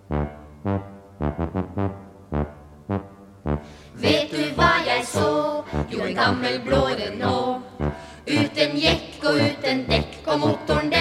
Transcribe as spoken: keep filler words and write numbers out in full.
Vet du hva jeg så? Jo, en gammel blå Renault. Uten jekk og uten dekk, og motoren